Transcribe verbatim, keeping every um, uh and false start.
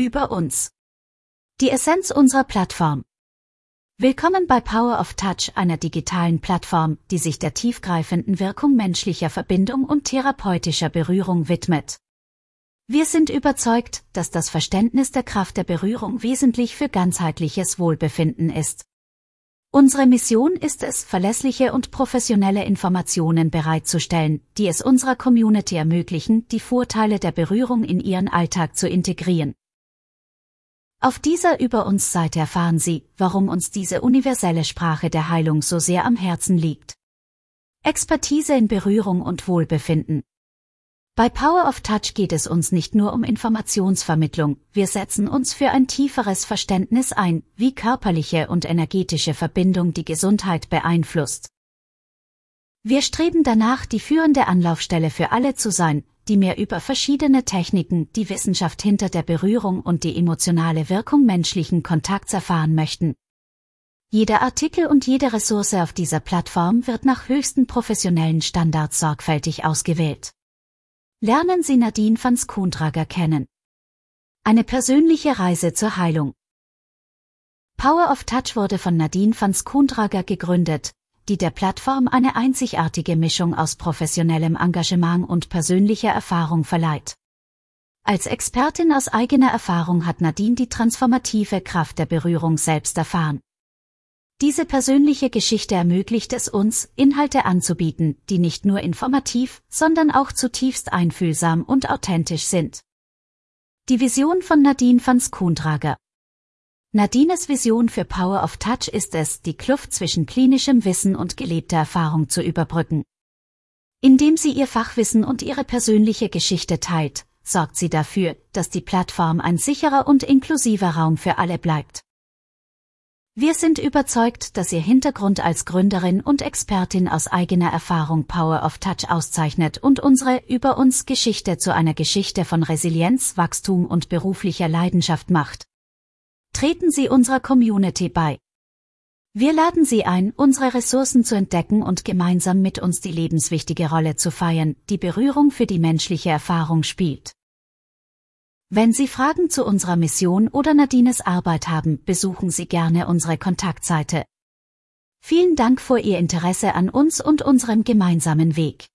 Über uns. Die Essenz unserer Plattform. Willkommen bei Power of Touch, einer digitalen Plattform, die sich der tiefgreifenden Wirkung menschlicher Verbindung und therapeutischer Berührung widmet. Wir sind überzeugt, dass das Verständnis der Kraft der Berührung wesentlich für ganzheitliches Wohlbefinden ist. Unsere Mission ist es, verlässliche und professionelle Informationen bereitzustellen, die es unserer Community ermöglichen, die Vorteile der Berührung in ihren Alltag zu integrieren. Auf dieser Über uns Seite erfahren Sie, warum uns diese universelle Sprache der Heilung so sehr am Herzen liegt. Expertise in Berührung und Wohlbefinden. Bei Power of Touch geht es uns nicht nur um Informationsvermittlung, wir setzen uns für ein tieferes Verständnis ein, wie körperliche und energetische Verbindung die Gesundheit beeinflusst. Wir streben danach, die führende Anlaufstelle für alle zu sein, die mehr über verschiedene Techniken, die Wissenschaft hinter der Berührung und die emotionale Wirkung menschlichen Kontakts erfahren möchten. Jeder Artikel und jede Ressource auf dieser Plattform wird nach höchsten professionellen Standards sorgfältig ausgewählt. Lernen Sie Nadine van Schoondrager kennen. Eine persönliche Reise zur Heilung. Power of Touch wurde von Nadine van Schoondrager gegründet, die der Plattform eine einzigartige Mischung aus professionellem Engagement und persönlicher Erfahrung verleiht. Als Expertin aus eigener Erfahrung hat Nadine die transformative Kraft der Berührung selbst erfahren. Diese persönliche Geschichte ermöglicht es uns, Inhalte anzubieten, die nicht nur informativ, sondern auch zutiefst einfühlsam und authentisch sind. Die Vision von Nadine van Schoondrager. Nadines Vision für Power of Touch ist es, die Kluft zwischen klinischem Wissen und gelebter Erfahrung zu überbrücken. Indem sie ihr Fachwissen und ihre persönliche Geschichte teilt, sorgt sie dafür, dass die Plattform ein sicherer und inklusiver Raum für alle bleibt. Wir sind überzeugt, dass ihr Hintergrund als Gründerin und Expertin aus eigener Erfahrung Power of Touch auszeichnet und unsere Über uns Geschichte zu einer Geschichte von Resilienz, Wachstum und beruflicher Leidenschaft macht. Treten Sie unserer Community bei. Wir laden Sie ein, unsere Ressourcen zu entdecken und gemeinsam mit uns die lebenswichtige Rolle zu feiern, die Berührung für die menschliche Erfahrung spielt. Wenn Sie Fragen zu unserer Mission oder Nadines Arbeit haben, besuchen Sie gerne unsere Kontaktseite. Vielen Dank für Ihr Interesse an uns und unserem gemeinsamen Weg.